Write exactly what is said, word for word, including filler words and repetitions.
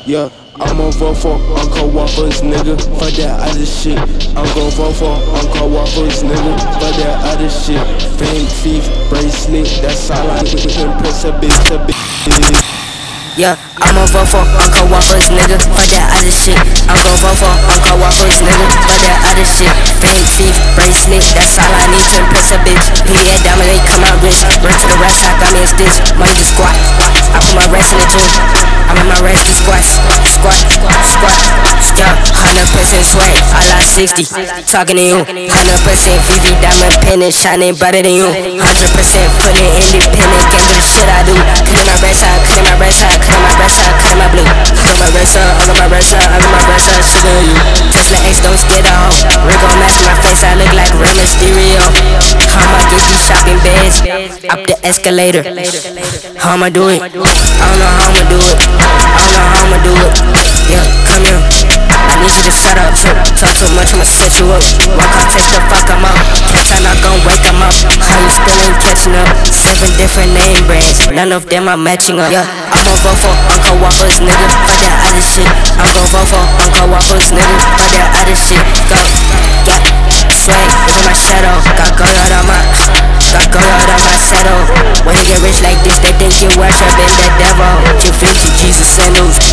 Yeah, I'ma vote for Uncle Waffles, nigga, for that other shit. I'm gon' vote for Uncle Waffles, nigga, for that other shit. Fake thief, bracelet, that's all I need. Impress a bitch, a bitch. Yeah, I'ma vote for Uncle Waffles, nigga, for that other shit. I'm gon' vote for Uncle Waffles, nigga, for that other shit. Fake teeth, bracelet, that's all I need to impress a bitch. P D A dominate, come out rich. Run to the rap shop, got me a stitch. Money to squat. I put my rest in the gym. I'm in my rescue squats. Squat, squat, yeah. Hundred percent swag, I lost sixty. Talking to you. Hundred percent easy, diamond penny, shining brighter than you. Hundred percent fully independent, can't do the shit I do. Cutting my red side, cutting my red side, cutting my red side, cutting my blue. I got my red side, I got my red side, I got my red side, shit on you. Tesla X don't scare the hoe. Ring gon' match my face, I look like Rey Mysterio. I'ma get these shopping bags up the escalator. How I'ma do it? I don't know how I'ma do it. I don't know how I'ma do it. Yeah, come here. I need you to shut up. Talk too much, I'ma set you up. Walk off, take the fuck, I'm up. Catch her, not gon' wake 'em up. How you still ain't catching up? Seven different name brands, none of them are matching up. Yeah, I'ma vote for Uncle Waffles, nigga, for that other shit. I'm gon' vote for Uncle Waffles, nigga, for that other shit. Go, yeah, swag is in my shadow. Got gold on my, got gold on my saddle. When you get rich like this, they think you worshiping the devil. two fifty Jesus sandals.